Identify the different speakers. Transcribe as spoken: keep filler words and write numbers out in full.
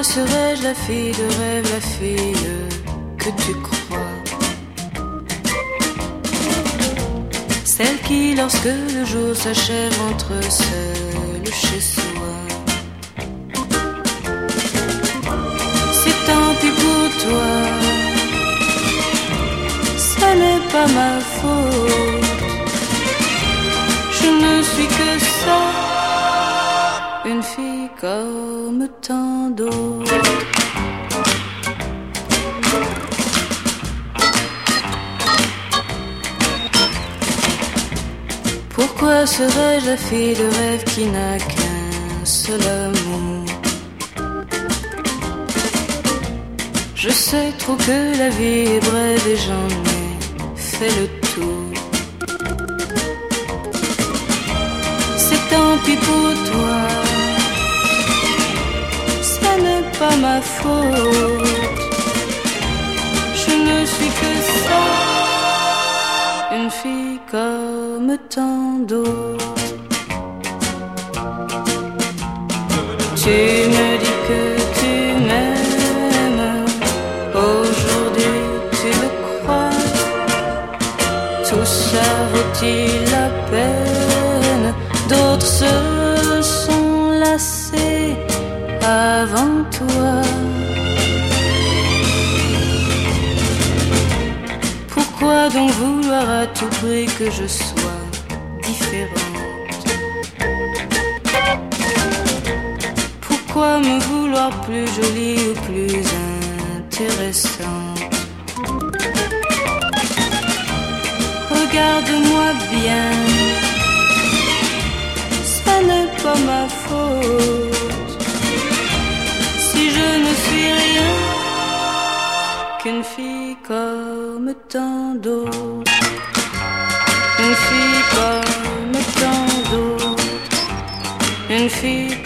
Speaker 1: serais-je la fille de rêve, la fille que tu crois? Celle qui, lorsque le jour s'achève, entre seule chez soi. C'est tant pis pour toi, ça n'est pas ma faute. Je ne suis que ça, une fille comme tant d'autres. Pourquoi serais-je la fille de rêve qui n'a qu'un seul amour? Je sais trop que la vie est brève et j'en ai fait le tour. C'est tant pis pour toi, ça n'est pas ma faute. Je ne suis que ça, une fille comme tant d'autres. Tu me dis que tu m'aimes, aujourd'hui tu le crois. Tout ça vaut-il la peine? D'autres se sont lassés avant toi. Pourquoi donc vouloir à tout prix que je sois différente? Pourquoi me vouloir plus jolie ou plus intéressante? Regarde-moi bien, ça n'est pas ma faute. Si je ne suis rien qu'une fille comme tant d'autres, une fille comme tant d'autres, une fille